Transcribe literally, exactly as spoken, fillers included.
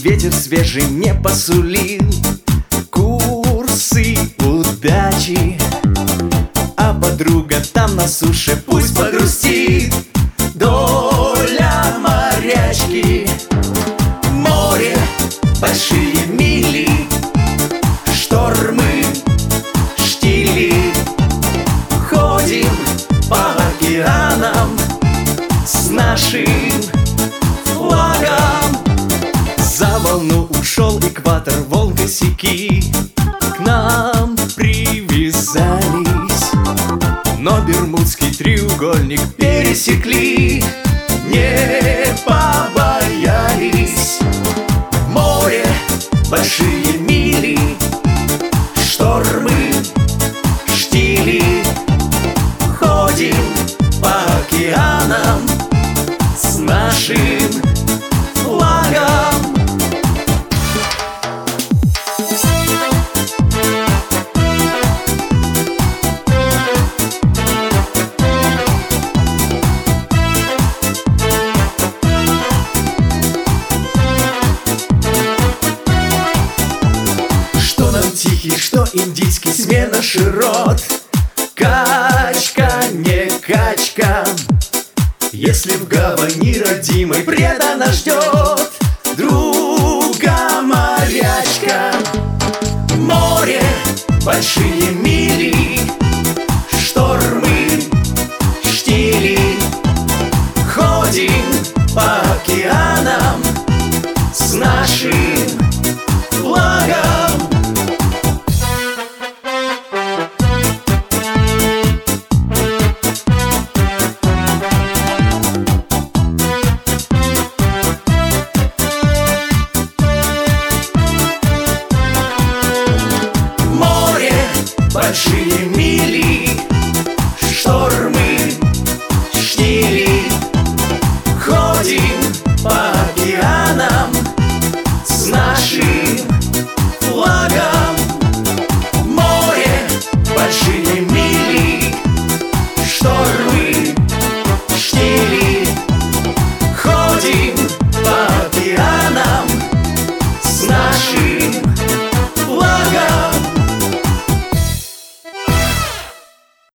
ветер свежий не посулил курсы удачи, а подруга там на суше пусть погрустит. Доля морячки, море, большие мили, штормы, штили. Ходим по океанам с нашим флагом. За волну ушел экватор, волн косяки к нам привязались, но Бермудский треугольник пересекли, не побоялись. Море, большие мили, штормы, штили. Ходим по океанам с нашим флагом. Тихий, что индийский, смена широт. Качка, не качка, если в гавани родимой преданно ждет друга морячка. Море, большие мили,